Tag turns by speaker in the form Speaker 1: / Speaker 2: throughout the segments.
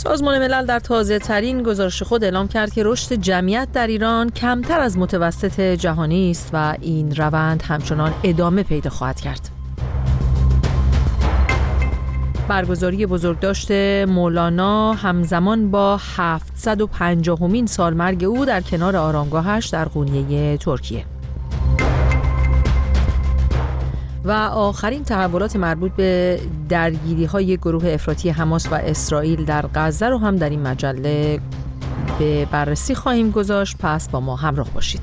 Speaker 1: سازمان ملل در تازه ترین گزارش خود اعلام کرد که رشد جمعیت در ایران کمتر از متوسط جهانی است و این روند همچنان ادامه پیدا خواهد کرد. برگزاری بزرگداشت مولانا همزمان با 750مین سالمرگ او در کنار آرامگاهش در قونیه ترکیه. و آخرین تحولات مربوط به درگیری‌های گروه افراطی حماس و اسرائیل در غزه رو هم در این مجله به بررسی خواهیم گذاشت، پس با ما همراه باشید.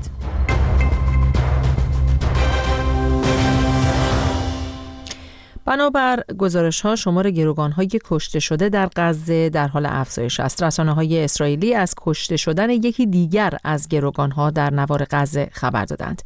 Speaker 1: بنابر گزارش‌ها شمار گروگان‌های کشته شده در غزه در حال افزایش است. رسانه‌های اسرائیلی از کشته شدن یکی دیگر از گروگان‌ها در نوار غزه خبر دادند.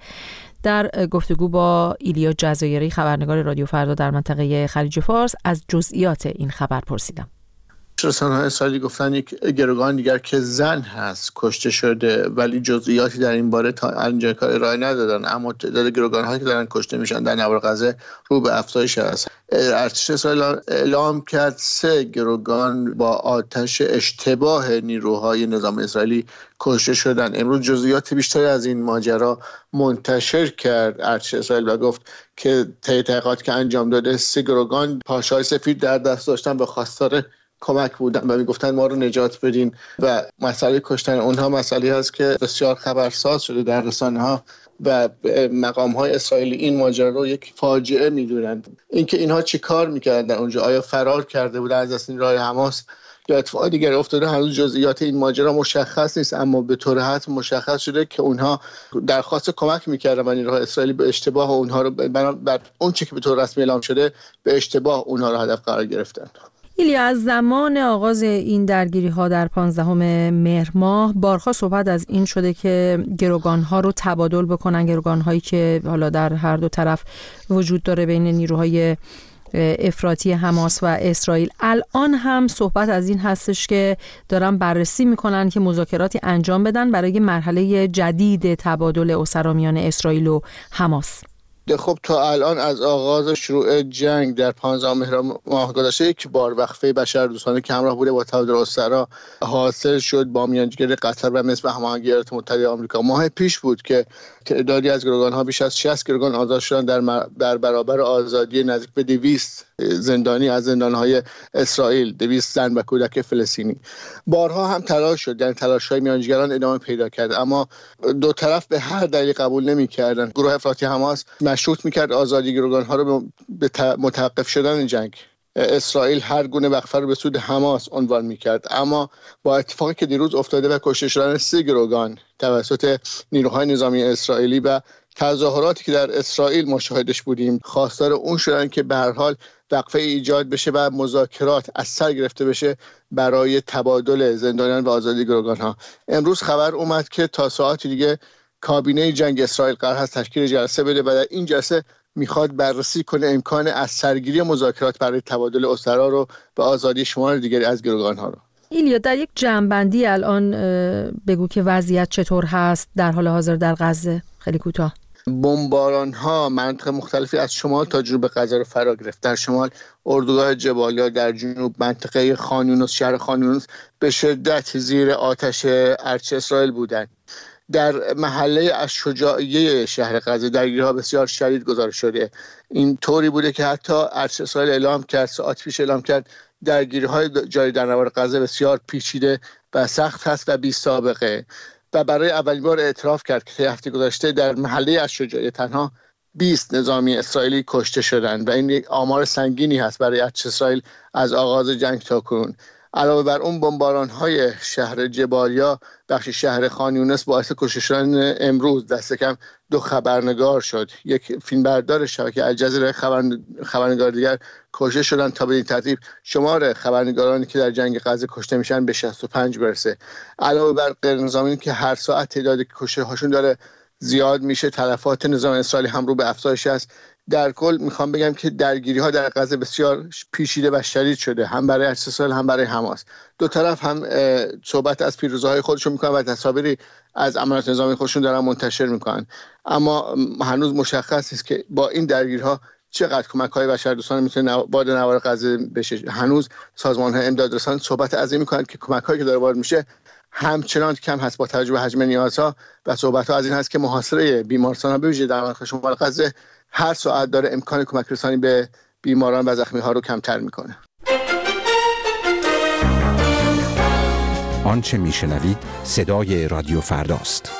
Speaker 1: در گفتگو با ایلیا جزایری خبرنگار رادیو فردا در منطقه خلیج فارس از جزئیات این خبر پرسیدم.
Speaker 2: رسانه‌های اسرائیلی گفتن یک گروگان دیگر که زن هست کشته شده، ولی جزئیاتی در این باره تا اینجا ارائه ندادن، اما تعداد گروگان‌هایی که دارن کشته میشن در نوار غزه رو به افزایش است. ارتش اسرائیل اعلام کرد 3 گروگان با آتش اشتباه نیروهای نظام اسرائیلی کشته شدن. امروز جزئیات بیشتری از این ماجرا منتشر کرد ارتش اسرائیل و گفت که طی تحقیقاتی که انجام داده 3 گروگان پاشای سفید در دست داشتن به خواستار کمک بودن و میگفتن ما رو نجات بدین و مسئله کشتن اونها مسئله هست که بسیار خبرساز شده در رسانه‌ها و مقام‌های اسرائیلی این ماجرا رو یک فاجعه می‌دونن. اینکه اینها چی کار می‌کردن اونجا، آیا فرار کرده بودن از دست نیروهای حماس یا اتفاق دیگر افتاده، هنوز جزئیات این ماجرا مشخص نیست، اما به طور حتم مشخص شده که اونها درخواست کمک می‌کردن و نیروهای اسرائیلی به اشتباه اونها رو بر اون چیزی که به طور رسمی اعلام شده به اشتباه اونها رو هدف قرار گرفتن.
Speaker 1: ایلیا، از زمان آغاز این درگیری‌ها در 15 مهر ماه بارها صحبت از این شده که گروگان‌ها رو تبادل بکنن، گروگان‌هایی که حالا در هر دو طرف وجود داره بین نیروهای افراطی حماس و اسرائیل. الان هم صحبت از این هستش که دارن بررسی میکنن که مذاکراتی انجام بدن برای مرحله جدید تبادل اسرا میان اسرائیل و حماس.
Speaker 2: خب تا الان از آغاز شروع جنگ در 15 مهر ماه گذشته یک بار وقفه بشردوستانه که همراه بوده با تبادل اسرا حاصل شد با میانجیگری قطر و مصر و هماهنگی ایالات متحده آمریکا. ماه پیش بود که تعدادی از گروگان‌ها بیش از 60 گروگان آزاد شدن در برابر آزادی نزدیک به 200 زندانی از زندان‌های اسرائیل، 200 زن و کودک فلسطینی. بارها هم تلاش شد، یعنی تلاش‌های میانجیگران ادامه پیدا کرد، اما دو طرف به هر دلیل قبول نمی‌کردند. گروه افراطی حماس مشروط می‌کرد آزادی گروگان‌ها رو به متوقف شدن جنگ. اسرائیل هر گونه وقفه رو به سود حماس عنوان می‌کرد، اما با اتفاقی که دیروز افتاده و کشته شدن 3 گروگان توسط نیروهای نظامی اسرائیلی و تظاهراتی که در اسرائیل مشاهدش بودیم، خواستار اون شدن که به هر حال وقفه ایجاد بشه و مذاکرات از سر گرفته بشه برای تبادل زندانیان و آزادی گروگان‌ها. امروز خبر اومد که تا ساعتی دیگه کابینه جنگ اسرائیل قرار هست تشکیل جلسه بده و در این جلسه میخواد بررسی کنه امکان از سرگیری مذاکرات برای تبادل اسرا رو و آزادی شمار دیگری از گروگان‌ها رو.
Speaker 1: ایلیا، در یک جمع‌بندی الان بگو که وضعیت چطور هست در حال حاضر در غزه؟ خیلی کوتاه.
Speaker 2: بمباران‌ها مناطق مختلفی از شمال تا جنوب غزه رو فرا گرفت. در شمال اردوگاه جبالیا، در جنوب منطقه خان یونس، شهر خان یونس به شدت زیر آتش ارتش اسرائیل بودند. در محله الشجاعیه شهر غزه درگیری‌ها بسیار شدید گزارش شده. این طوری بوده که حتی ارتش اسرائیل اعلام کرد، ساعت پیش اعلام کرد، درگیری‌های جاری در نوار غزه بسیار پیچیده و سخت هست و بی سابقه و برای اولین بار اعتراف کرد که هفته گذشته در محله الشجاعیه تنها 20 نظامی اسرائیلی کشته شدند و این یک آمار سنگینی هست برای ارتش اسرائیل از آغاز جنگ تا کنون. علاوه بر اون بمباران‌های شهر جبالیا، بخش شهر خان یونس باعث کشته شدن امروز دست کم 2 خبرنگار شد. یک فیلمبردار شبکه الجزیره، خبرنگار دیگر کشته شدن تا به این ترتیب شمار خبرنگارانی که در جنگ غزه کشته میشن به 65 برسه. علاوه بر غیرنظامیان که هر ساعت تعداد کشته هاشون داره زیاد میشه، تلفات نظام اسرائیلی هم رو به افزایش است. در کل میخوام بگم که درگیری‌ها در غزه بسیار پیچیده و شدید شده، هم برای ارتش اسرائیل هم برای حماس. دو طرف هم صحبت از پیروزی‌های خودشون میکنن و تصاویری از عملیات نظامی خودشون دارن منتشر میکنن، اما هنوز مشخص نیست که با این درگیری‌ها چقدر کمک‌های بشردوستانه میتونه وارد نوار غزه بشه. هنوز سازمان‌های امدادرسان صحبت از این می‌کنند که کمک‌هایی که داره وارد میشه همچنان کم هست با توجه به حجم نیازها، و صحبت‌ها از این هست که محاصره بیمارستان‌ها به ویژه در منطقه شمال غزه هر ساعت داره امکان کمک رسانی به بیماران و زخمی‌ها رو کمتر می‌کنه.
Speaker 3: آنچه میشنوید صدای رادیو فرداست.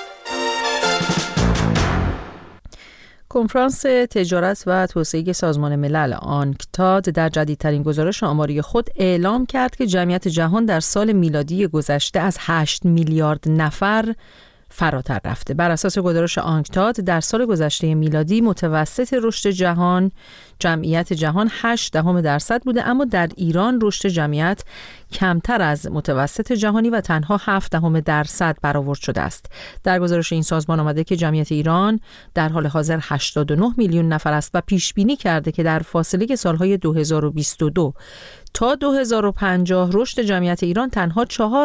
Speaker 1: کنفرانس تجارت و توسعه سازمان ملل آنکتاد در جدیدترین گزارش آماری خود اعلام کرد که جمعیت جهان در سال میلادی گذشته از 8 میلیارد نفر فراتر رفته. بر اساس گزارش آنکتاد در سال گذشته میلادی متوسط رشد جمعیت جهان 0.8% بوده، اما در ایران رشد جمعیت کمتر از متوسط جهانی و تنها 0.7% برآورد شده است. در گزارش این سازمان آمده که جمعیت ایران در حال حاضر 89 میلیون نفر است و پیش بینی کرده که در فاصله سالهای 2022 تا 2050 رشد جمعیت ایران تنها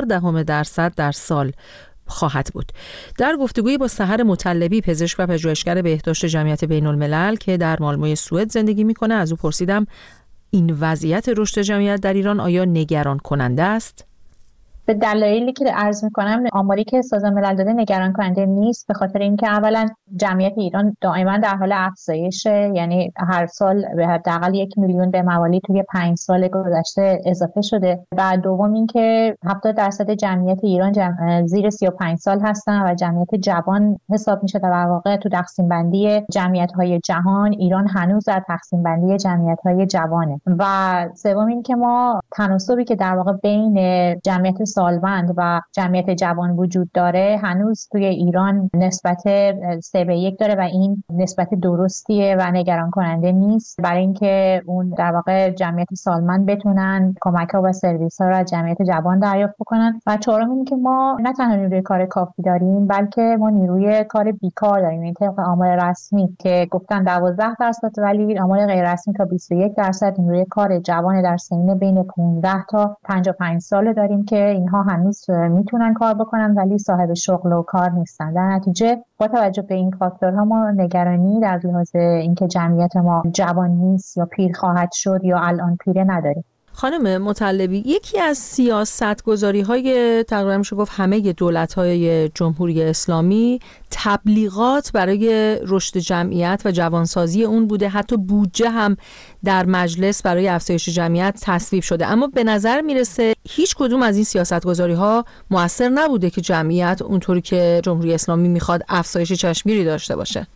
Speaker 1: 0.4% در سال خواهد بود. در گفتگویی با سحر مطلبی، پزشک و پژوهشگر بهداشت جمعیت بین الملل که در مالمو سوئد زندگی میکنه، از او پرسیدم این وضعیت رشد جمعیت در ایران آیا نگران کننده است؟
Speaker 4: به دلایلی که عرض می‌کنم، آماری که سازمان ملل داده نگران کننده نیست، به خاطر اینکه اولا جمعیت ایران دائما در حال افزایشه، یعنی هر سال به حداقل 1 میلیون به موالی توی 5 سال گذشته اضافه شده. و دوم اینکه 70% جمعیت ایران زیر 35 سال هستن و جمعیت جوان حساب میشه. در واقع تو تقسیم بندی جمعیت‌های جهان ایران هنوز در تقسیم بندی جمعیت‌های جوانه. و سوم اینکه ما تناسبی که در واقع بین جمعیت سالمند و جمعیت جوان وجود داره هنوز توی ایران نسبت 3:1 داره و این نسبت درستیه و نگران کننده نیست، برای اینکه اون در واقع جمعیت سالمند بتونن کمک‌ها و سرویس‌ها رو از جمعیت جوان دریافت بکنن. و چهارم این که ما نه تنها نیروی کار کافی داریم، بلکه ما نیروی کار بیکار داریم. این طبق آمار رسمی که گفتن 12%، ولی آمار غیر رسمی تا 21% نیروی کار جوان در سنین بین 15 تا 55 سال داریم که اینها هنوز میتونن کار بکنن ولی صاحب شغل و کار نیستن. در نتیجه با توجه به این فاکتورها ما نگرانی در لحاظ اینکه جمعیت ما جوان نیست یا پیر خواهد شد یا الان پیره نداریم.
Speaker 1: خانم مطلبی، یکی از سیاست‌گذاری‌های تقریبا میشه گفت همه دولت‌های جمهوری اسلامی تبلیغات برای رشد جمعیت و جوانسازی اون بوده. حتی بودجه هم در مجلس برای افزایش جمعیت تصویب شده، اما به نظر میرسه هیچ کدوم از این سیاست‌گذاری‌ها مؤثر نبوده که جمعیت اونطوری که جمهوری اسلامی میخواد افزایش چشمگیری داشته باشه.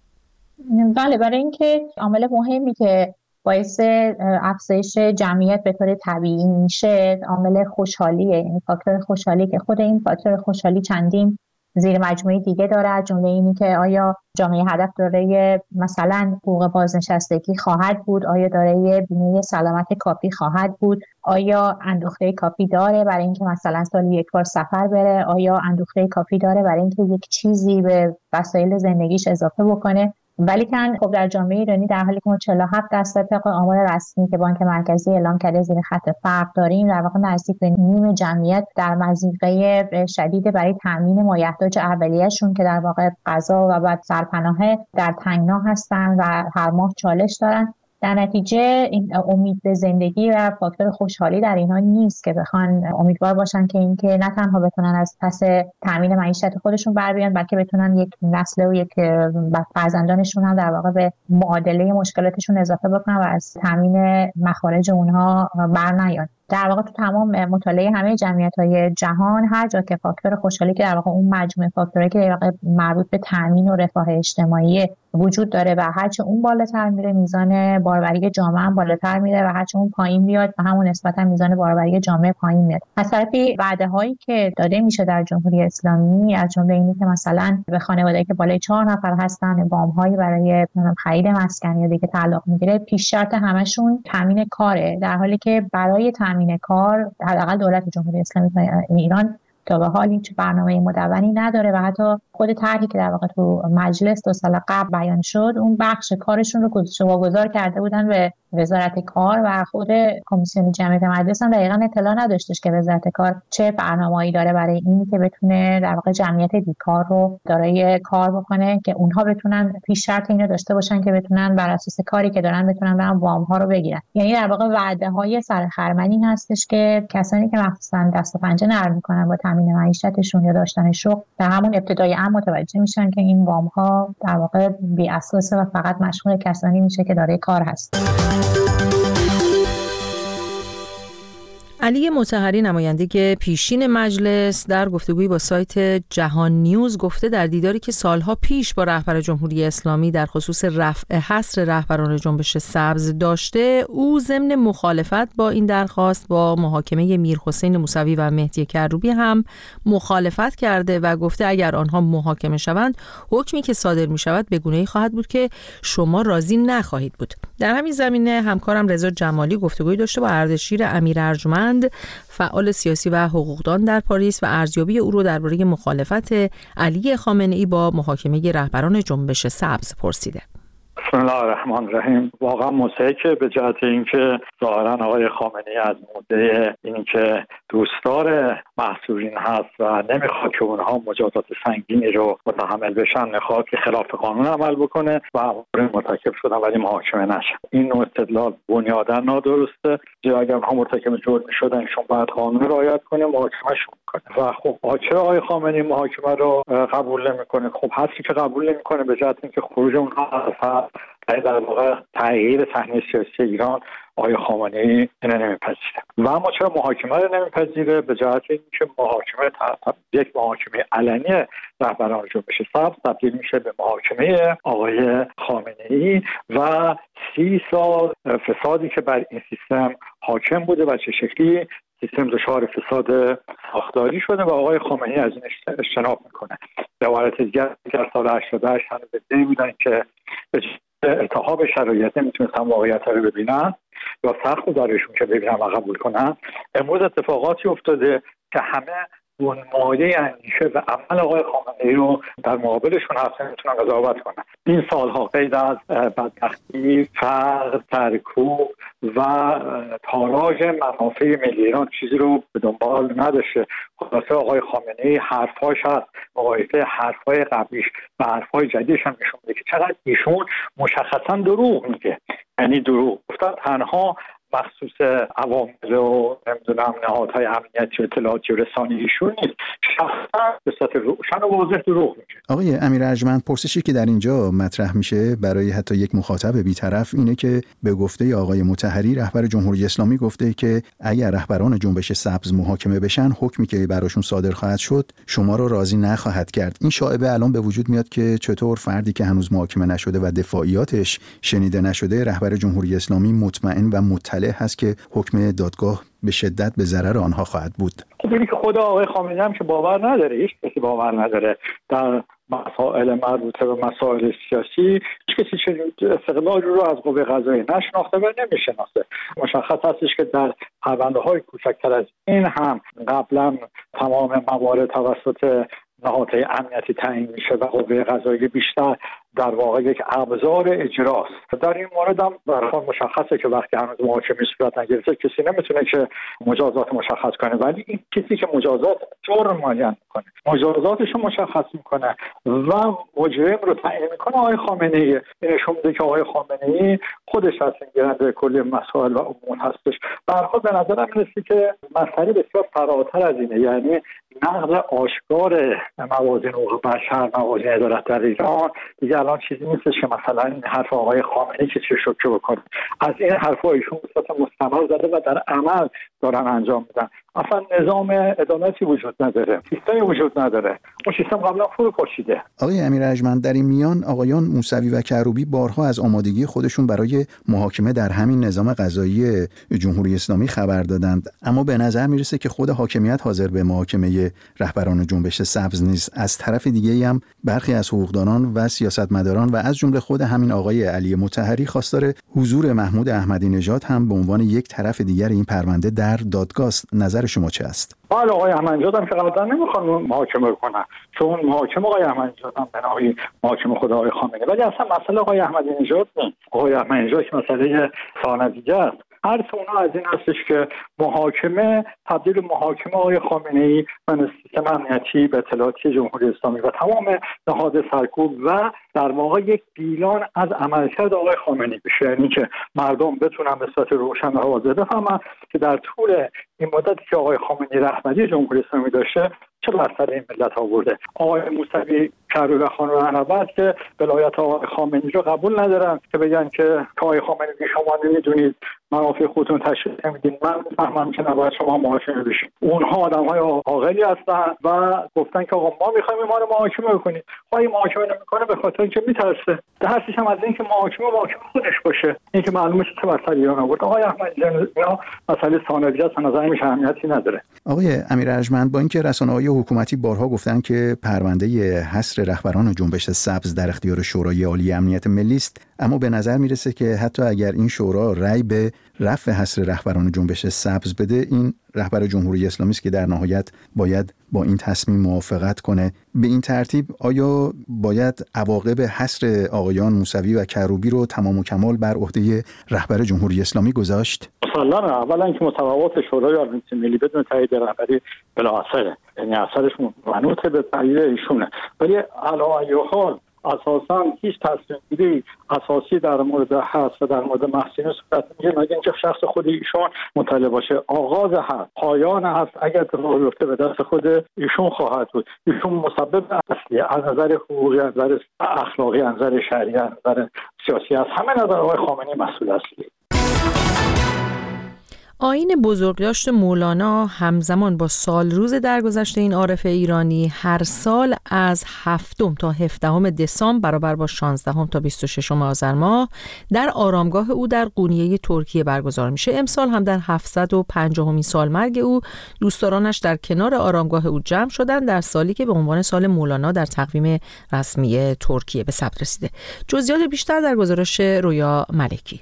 Speaker 4: بله، برای اینکه عامل مهمی که باعث افزایش جمعیت به طور طبیعی میشه عامل خوشحالیه، یعنی فاکتور خوشحالی، که خود این فاکتور خوشحالی چندین زیر مجموعه دیگه داره. از جمله اینی که آیا جامعه هدف دارای مثلا حقوق بازنشستگی خواهد بود، آیا دارای بیمه سلامت کافی خواهد بود، آیا اندوخته کافی داره برای اینکه مثلا سالی یک بار سفر بره، آیا اندوخته کافی داره برای اینکه یک چیزی به وسایل زندگیش اضافه بکنه. ولی که خب در جامعه ایرانی در حالی که ما 47% طبق آمار رسمی که بانک مرکزی اعلام کرده زیر خط فقر داریم، در واقع نزدیک به نیم جمعیت در مضیقه شدید برای تامین مایحتاج اولیه‌شون که در واقع غذا و بعد سرپناه در تنگنا هستن و هر ماه چالش دارن. در نتیجه این امید به زندگی و فاکتور خوشحالی در اینها نیست که بخوان امیدوار باشن که اینکه نه تنها بتونن از پس تامین معیشت خودشون بر بیان، بلکه بتونن یک نسل و یک فرزندانشون هم در واقع به معادله مشکلاتشون اضافه بکنن و از تامین مخارج اونها بر نیان. در واقع تو تمام مطالعه همه جمعیت‌های جهان هر جا که فاکتور خوشحالی که در واقع اون مجموعه فاکتورایی که در واقع مربوط به تامین و رفاه اجتماعی وجود داره و هرچه اون بالاتر میره میزان بارآوری جامعه هم بالاتر میره و هرچه اون پایین بیاد و همون نسبتا میزان بارآوری جامعه پایین میاد. از طرفی وعده‌هایی که داده میشه در جمهوری اسلامی از جمله اینی که مثلا به خانواده‌ای که بالای 4 نفر هستن وام‌هایی برای خرید مسکن یا دیگه تعلق میگیره، پیش شرط همشون تامین کاره، در حالی که برای تامین کار حداقل دولت جمهوری اسلامی ایران تا به حال هیچ برنامه مدونی نداره و حتی خود طرحی که در واقع تو مجلس 2 سال قبل بیان شد اون بخش کارشون رو واگذار کرده بودن به وزارت کار و خود کمیسیون جمعیت مجلس هم دقیقاً اطلاع نداشتش که وزارت کار چه برنامه‌ای داره برای این که بتونه در واقع جمعیت بیکار رو دارای کار بکنه که اونها بتونن پیش شرط اینو داشته باشن که بتونن بر اساس کاری که دارن بتونن برن وام ها رو بگیرن. یعنی در واقع وعده‌های سرخرمنی هستش که کسانی که مخصوصاً دست و پنجه نرم می‌کنن با تامین معیشتشون یا داشتن شغل در همون ابتدای امر متوجه میشن که این وام ها در واقع بی اساسه و فقط مشمول کسانی میشه که دارای کار هست.
Speaker 1: علی مطهری نماینده پیشین مجلس در گفتگویی با سایت جهان نیوز گفته در دیداری که سالها پیش با رهبر جمهوری اسلامی در خصوص رفع حصر رهبران جنبش سبز داشته، او ضمن مخالفت با این درخواست با محاکمه میرحسین موسوی و مهدی کروبی هم مخالفت کرده و گفته اگر آنها محاکمه شوند حکمی که صادر می شود به گونه‌ای خواهد بود که شما راضی نخواهید بود. در همین زمینه همکارم رضا جمالی گفتگویی داشته با اردشیر امیر ارجمند، فعال سیاسی و حقوقدان در پاریس و ارزیابی او رو درباره مخالفت علی خامنه‌ای با محاکمه رهبران جنبش سبز پرسیده.
Speaker 5: بسم الله الرحمن الرحیم. واقعا مضحکه به جهت اینکه ظاهرا آقای خامنه‌ای از مدعی اینکه دوستدار محصورین هست و نمیخواد که اونها مجازات سنگینی رو متحمل بشن، میخواد که خلاف قانون عمل بکنه و مرتکب شدن ولی محاکمه نشن. این نوع استدلال بنیاداً نادرسته. اگر اونها مرتکب جرم شدنشون باید قانون رعایت کنه، محاکمهشون کنه. و خب چرا آقای خامنه‌ای محاکمه رو قبول نمیکنه؟ خب حسی که قبول نمیکنه به جهت اینکه خروج اونها از در واقع تغییر صحنه سیاسی ایران آقای خامنه‌ای اینو نمیپذیره. و اما چرا محاکمه رو نمیپذیره؟ به جهت اینکه یک محاکمه علنی رهبران جنبش سبز تبدیل میشه به محاکمه آقای خامنه‌ای و 30 سال فسادی که بر این سیستم حاکم بوده و چه شکلی سیستم دچار فساد ساختاری شده و آقای خامنه‌ای از این اجتناب میکنه. به عبارت دیگر در سال 88 هنوز بدهی بودن که التهاب شرایط نمیتونستن واقعیت رو ببینن یا سخت دارشون که ببینن و قبول کنن. امروز اتفاقاتی افتاده که همه مایه اندیشه و عمل آقای خامنه‌ای رو در مقابلشون هست، نمیتونن قضاوت کنن. این سالها قید از بدبختی، فقر، سرکوب و تاراج منافع ملی ایران چیزی رو به دنبال نداشته. خلاصه آقای خامنه‌ای حرفاش هست مقایسه حرفای قبلیش و حرفای جدیدش هم نشون میده که چقدر ایشون مشخصا دروغ میگه. یعنی دروغ گفتن تنها مخصوص عوامل و نمیدونم نهادهای امنیتی و اطلاعاتی و رسانه‌ایشون نیست، شخصا به صورت روشن و واضح دروغ میگه.
Speaker 6: آقای امیر ارجمند، پرسشی که در اینجا مطرح میشه برای حتی یک مخاطب بی‌طرف اینه که به گفته آقای مطهری رهبر جمهوری اسلامی گفته که اگر رهبران جنبش سبز محاکمه بشن حکمی که براشون صادر خواهد شد شما رو راضی نخواهد کرد. این شایعه الان به وجود میاد که چطور فردی که هنوز محاکمه نشده و دفاعیاتش شنیده نشده رهبر جمهوری اسلامی مطمئن و مطلع هست که حکم دادگاه به شدت به ضرر آنها خواهد بود.
Speaker 5: خب که خود آقای خامنه‌ای هم که باور نداره، هیچ کسی باور نداره در مسائل مربوطه به مسائل سیاسی، هیچ کسی چنین استقلال رو از قوه قضاییه نشناخته و نمیشناسه. مشخص هستش که در پرونده‌های کوچکتر از این هم قبلا تمام موارد توسط نهادهای امنیتی تعیین میشه و قوه قضاییه بیشتر در واقع یک ابزار اجراست. در این مورد هم برای مشخصه که وقتی هنوز محاکمه صورت نگرفته کسی نمیتونه که مجازات مشخص کنه، ولی این کسی که مجازات جرم معین میکنه، مجازاتش رو مشخص میکنه و مجرم رو تعیین میکنه آقای خامنه‌ای. این نشون میده که آقای خامنه‌ای خودش تصمیم گیرنده کلی مسائل و امور هستش. به هر حال به نظرم میرسه که مسئله بسیار فراتر از اینه، یعنی نقض آشکار موازین حقوق بشر، موازین عدالت در ایران دیگه الان چیزی نیستش که مثلا این حرف آقای خامنه‌ای که چه شوکه بکنه. از این حرفا ایشون به صورت مستمر زده و در عمل دارن انجام میدن. اصلا نظام عدالتی وجود نداره، سیستمی وجود نداره. اون سیستم قبلا فرو پاشیده.
Speaker 6: آقای امیر ارجمند، در این میان آقایان موسوی و کروبی بارها از آمادگی خودشون برای محاکمه در همین نظام قضایی جمهوری اسلامی خبر دادند، اما به نظر میرسه که خود حاکمیت حاضر به محاکمه رهبران جنبش سبز نیست. از طرف دیگه‌ای هم برخی از حقوقدانان و سیاستمداران و از جمله خود همین آقای علی مطهری خواستار حضور محمود احمدی نژاد هم به عنوان یک طرف دیگر این پرونده در دادگاه است. نظر نظر شما چه است؟
Speaker 5: بله، آقای احمدی‌نژاد هم که قبلا نمیخوان محاکمه کنن، چون محاکمه آقای احمدی‌نژاد هم بنای محاکمه خود آقای خامنه‌ای، ولی اصلا مسئله آقای احمدی‌نژاد نیست. آقای احمدی‌نژاد که مسئله ثانویه است. هر اونا از این هستش که محاکمه تبدیل محاکمه آقای خامنه‌ای و سیستم امنیتی به اطلاعاتی جمهوری اسلامی و تمام نهاد سرکوب و در واقع یک بیلان از عملکرد آقای خامنه‌ای بشه، یعنی که مردم بتونن به صورت روشن و واضح بفهمن که در طول این مدتی که آقای خامنه‌ای رهبری جمهوری اسلامی داشته چه بر سر این ملت آورده. آقای موسوی کروبی و خانم رهنورد که ولایت آقای خامنه‌ای رو قبول ندارن که بگن که آقای خامنه‌ای شما نمیدونید منافع خودتون تشخیص نمیدین، من میفهمم که نباید شما محاکمه بشید. اونها آدم‌های عاقلی هستن و گفتن که آقا ما می‌خوایم ما رو محاکمه بکنید. خواهی محاکمه نمی‌کنه به خاطر اینکه می‌ترسه. درسش هم از اینکه محاکمه خودش باشه. اینکه معلومه چه بر سر ایران آورد. آقای احمدی‌نژاد مسئله ثانویه است، نظر میشه اهمیتی نداره.
Speaker 6: آقای امیر ارجمند، با اینکه رسانه‌های حکومتی بارها گفتن که پرونده حصر رهبران جنبش سبز در اختیار شورای عالی امنیت ملی است، اما به نظر میرسه که حتی اگر این شورا رأی به رفع حصر رهبران جنبش سبز بده، این رهبر جمهوری اسلامی است که در نهایت باید با این تصمیم موافقت کنه. به این ترتیب آیا باید عواقب حصر آقایان موسوی و کروبی رو تمام و کمال بر عهده رهبر جمهوری اسلامی گذاشت؟
Speaker 5: مسلماً اولا اینکه مصوبات شورای عالی امنیت ملی بدون تایید رهبری بلا اثره، یعنی اثرش منوط به تایید ایشونه، ولی علی ای حال اساساً هیچ تصمیم‌گیری اساسی در مورد حذف و در مورد محسین صورت میگه مگه اینکه شخص خود ایشون مطلع باشه. آغاز حذف، پایان حذف اگر اتفاق بیفته به دست خود ایشون خواهد بود. ایشون مسبب اصلی از نظر حقوقی، از نظر اخلاقی، از نظر شرعی، از نظر سیاسی، از همه نظر آقای خامنه‌ای مسئول اصلی.
Speaker 1: آیین بزرگداشت مولانا همزمان با سال روز درگذشت این عارف ایرانی هر سال از 7 تا 17 دسامبر برابر با 16 تا 26 آذر ماه در آرامگاه او در قونیه ترکیه برگزار میشه. امسال هم در 750مین سالمرگ او دوستدارانش در کنار آرامگاه او جمع شدند در سالی که به عنوان سال مولانا در تقویم رسمی ترکیه به ثبت رسیده. جزئیات بیشتر در گزارش رویا ملکی.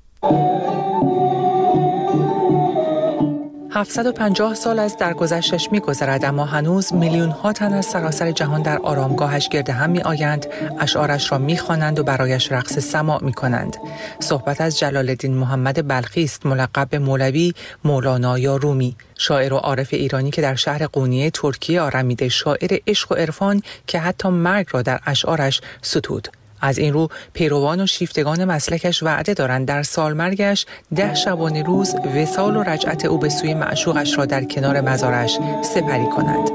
Speaker 7: 750 سال از درگذشتش می‌گذرد، اما هنوز میلیون‌ها تن از سراسر جهان در آرامگاهش گرد هم می‌آیند، اشعارش را می‌خوانند و برایش رقص سماع می‌کنند. صحبت از جلال الدین محمد بلخی است، ملقب به مولوی، مولانا یا رومی، شاعر و عارف ایرانی که در شهر قونیه ترکیه آرمیده، شاعر عشق و عرفان که حتی مرگ را در اشعارش ستود. از این رو پیروان و شیفتگان مسلکش وعده دارند در سالمرگش 10 شبانه روز وصال و رجعت او به سوی معشوقش را در کنار مزارش سپری کنند.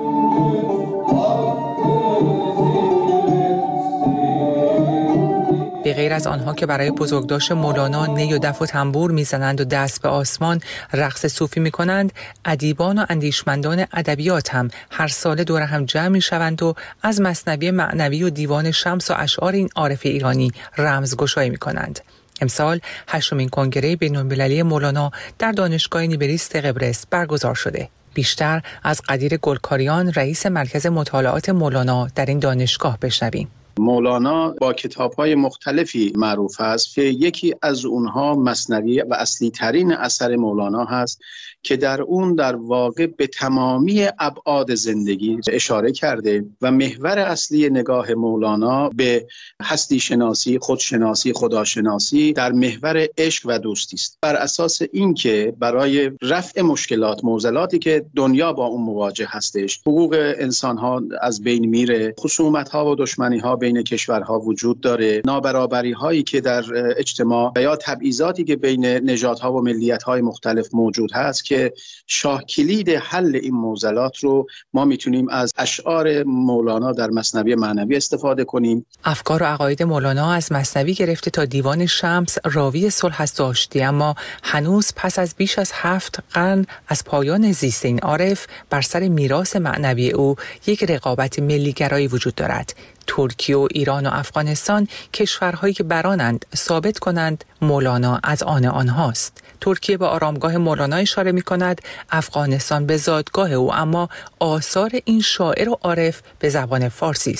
Speaker 7: به غیر از آنها که برای بزرگداشت مولانا نی و دف و تنبور میزنند و دست به آسمان رقص صوفی میکنند، ادیبان و اندیشمندان ادبیات هم هر ساله دور هم جمع میشوند و از مثنوی معنوی و دیوان شمس و اشعار این عارف ایرانی رمزگشایی میکنند. امسال 8مین کنگره بین‌المللی مولانا در دانشگاه نیبریست قبرس برگزار شده. بیشتر از قدیر گلکاریان، رئیس مرکز مطالعات مولانا در این دانشگاه بشنویم.
Speaker 8: مولانا با کتاب‌های مختلفی معروف است که یکی از اونها مثنوی و اصلی ترین اثر مولانا هست که در اون در واقع به تمامی ابعاد زندگی اشاره کرده و محور اصلی نگاه مولانا به هستی شناسی، خودشناسی، خداشناسی در محور عشق و دوستی است. بر اساس اینکه برای رفع مشکلات، معضلاتی که دنیا با اون مواجه هستش، حقوق انسان‌ها از بین میره، خصومت‌ها و دشمنی‌ها بین کشورها وجود داره، نابرابری‌هایی که در اجتماع و یا تبعیضاتی که بین نژادها و ملیت‌های مختلف موجود هست که شاه کلید حل این معضلات رو ما میتونیم از اشعار مولانا در مثنوی معنوی استفاده کنیم.
Speaker 7: افکار و عقاید مولانا از مثنوی گرفته تا دیوان شمس راوی صلح است داشتی، اما هنوز پس از بیش از 7 قرن از پایان زیست این عارف بر سر میراث معنوی او یک رقابت ملی‌گرایی وجود دارد. ترکیه و ایران و افغانستان کشورهایی که برانند ثابت کنند مولانا از آن آنهاست. ترکیه به آرامگاه مولانا اشاره می کند، افغانستان به زادگاه او، اما آثار این شاعر و عارف به زبان فارسی است.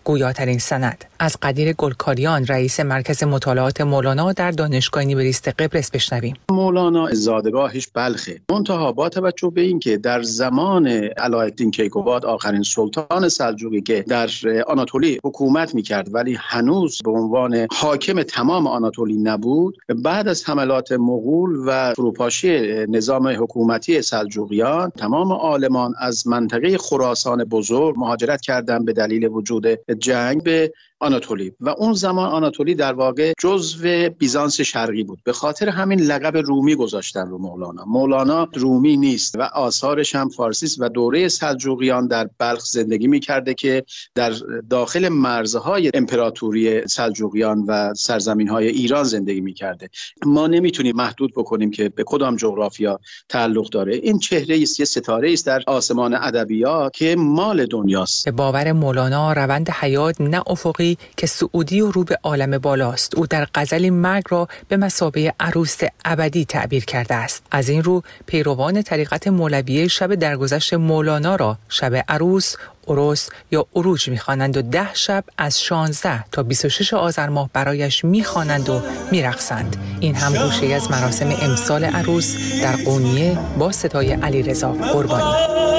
Speaker 7: گویاترین سند. از قدیر گلکاریان رئیس مرکز مطالعات مولانا در دانشگاه نیبریست قبرس بشنویم.
Speaker 8: مولانا زادگاهش بلخه. منتها با توجه به این که در زمان علاءالدین کیقوباد آخرین سلطان سلجوقی که در آناتولی حکومت میکرد ولی هنوز به عنوان حاکم تمام آناتولی نبود، بعد از حملات مغول و فروپاشی نظام حکومتی سلجوقیان تمام عالمان از منطقه خراسان بزرگ مهاجرت کردند به دلیل وجود جنگ به آناتولی و اون زمان آناتولی در واقع جزو بیزانس شرقی بود. به خاطر همین لقب رومی گذاشتن رو مولانا. مولانا رومی نیست و آثارش هم فارسی است و دوره سلجوقیان در بلخ زندگی می‌کرده که در داخل مرزهای امپراتوری سلجوقیان و سرزمین‌های ایران زندگی می‌کرده. ما نمیتونیم محدود بکنیم که به کدام جغرافیا تعلق داره. این چهره است، یه ستاره است در آسمان ادبیات که مال دنیاست.
Speaker 7: به باور مولانا روند حیات نه افقی که صعودی و رو به عالم بالاست. او در غزلی مرگ را به مثابه عروس ابدی تعبیر کرده است. از این رو پیروان طریقت مولویه شب درگذشت مولانا را شب عروس، عروس یا عروج می‌خوانند و 10 شب از 16 تا 26 آذر ماه برایش می‌خوانند و می‌رقصند. این هم گوشه‌ای از مراسم امسال عروس در قونیه با صدای علیرضا قربانی.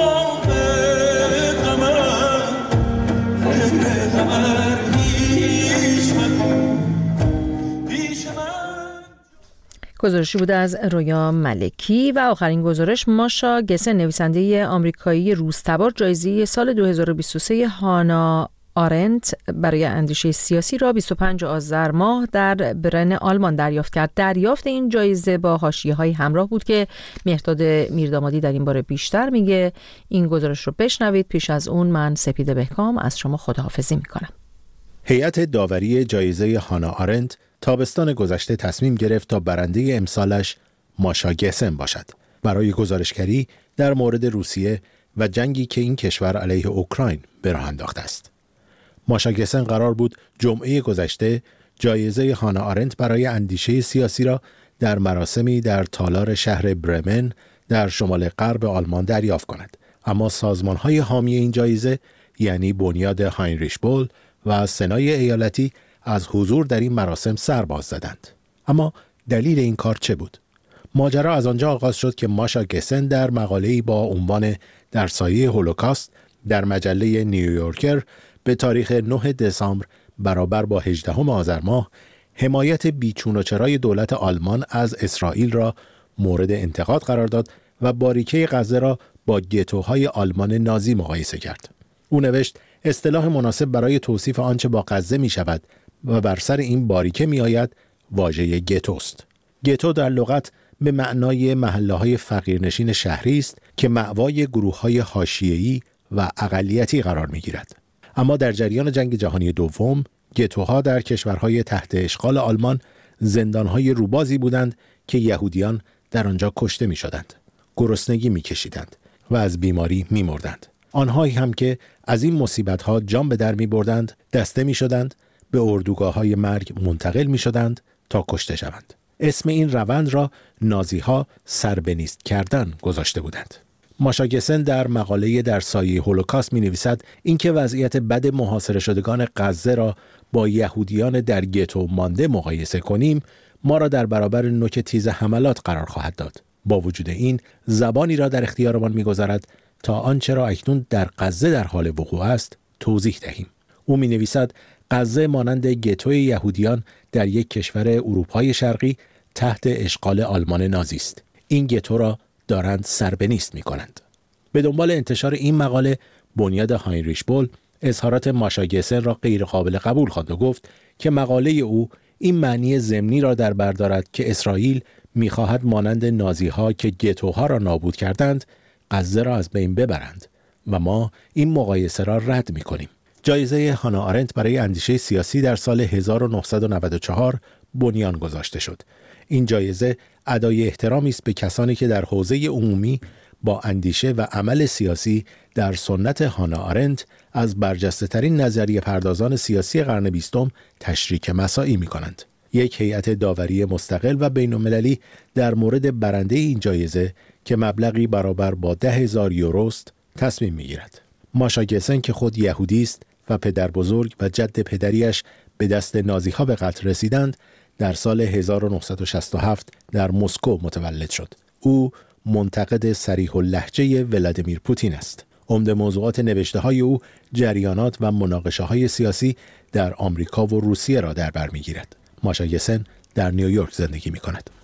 Speaker 1: گزارشی بوده از رویا ملکی. و آخرین گزارش، ماشا گسن نویسنده آمریکایی روزتبار جایزه سال 2023 هانا آرنت برای اندیشه سیاسی را 25 آذر ماه در برن آلمان دریافت کرد. دریافت این جایزه با حاشیه‌های همراه بود که مهرداد میردامادی در این باره بیشتر میگه. این گزارش رو بشنوید. پیش از اون من سپیده بهکام از شما خداحافظی میکنم.
Speaker 9: هیئت داوری جایزه هانا آرنت تابستان گذشته تصمیم گرفت تا برنده امسالش ماشا گسن باشد. برای گزارشگری در مورد روسیه و جنگی که این کشور علیه اوکراین به راه انداخته است. ماشا گسن قرار بود جمعه گذشته جایزه هانا آرنت برای اندیشه سیاسی را در مراسمی در تالار شهر برمن در شمال غرب آلمان دریافت کند. اما سازمان‌های حامی این جایزه یعنی بنیاد هاینریش بول و سنای ایالتی از حضور در این مراسم سر باز زدند. اما دلیل این کار چه بود؟ ماجرا از آنجا آغاز شد که ماشا گسن در مقاله‌ای با عنوان در سایه هولوکاست در مجله نیویورکر به تاریخ 9 دسامبر برابر با 18 آذر ماه حمایت بیچون و چرای دولت آلمان از اسرائیل را مورد انتقاد قرار داد و باریکه غزه را با گتوهای آلمان نازی مقایسه کرد. او نوشت اصطلاح مناسب برای توصیف آنچه با غزه می شود و بر سر این باریکه می آید واژه گتوست. گتو در لغت به معنای محله‌های فقیرنشین شهری است که مأوای گروه‌های حاشیه‌ای و اقلیتی قرار می‌گیرد. اما در جریان جنگ جهانی دوم گتوها در کشورهای تحت اشغال آلمان زندان‌های روبازی بودند که یهودیان در آنجا کشته می‌شدند، گرسنگی می‌کشیدند و از بیماری می‌مردند. آنهایی هم که از این مصیبت‌ها جان به در می‌بردند دسته می‌شدند، به اردوگاه‌های مرگ منتقل می‌شدند تا کشته شوند. اسم این روند را نازی‌ها سربنیست کردن گذاشته بودند. ماشا گسن در مقاله در سایه هولوکاست می‌نویسد اینکه وضعیت بد محاصره شدگان غزه را با یهودیان در گتو مانده مقایسه کنیم، ما را در برابر نوک تیز حملات قرار خواهد داد. با وجود این زبانی را در اختیارمان می‌گذارد تا آنچه را اکنون در غزه در حال وقوع است توضیح دهیم. او می‌نویسد غزه مانند گتوی یهودیان در یک کشور اروپای شرقی تحت اشغال آلمان نازی است. این گتو را دارند سربنیست می‌کنند. به دنبال انتشار این مقاله بنیاد هاینریش بول اظهارات ماشا گسن را غیر قابل قبول خواند و گفت که مقاله او این معنی ضمنی را در بر دارد که اسرائیل می‌خواهد مانند نازی‌ها که گتوها را نابود کردند غزه را از بین ببرند و ما این مقایسه را رد می‌کنیم. جایزه هانا آرنت برای اندیشه سیاسی در سال 1994 بنیان گذاشته شد. این جایزه ادای احترامی است به کسانی که در حوزه عمومی با اندیشه و عمل سیاسی در سنت هانا آرنت از برجسته‌ترین نظریه پردازان سیاسی قرن 20 تشریک مساعی می‌کنند. یک هیئت داوری مستقل و بین‌المللی در مورد برنده این جایزه که مبلغی برابر با 10,000 یوروست تصمیم می‌گیرد. ماشا گسن که خود یهودی است و پدر بزرگ و جد پدریش به دست نازی‌ها به قتل رسیدند، در سال 1967 در مسکو متولد شد. او منتقد صریح اللهجه ولادیمیر پوتین است. عمده موضوعات نوشته‌های او جریانات و مناقشه‌های سیاسی در آمریکا و روسیه را در بر می‌گیرد. ماشا یسن در نیویورک زندگی می‌کند.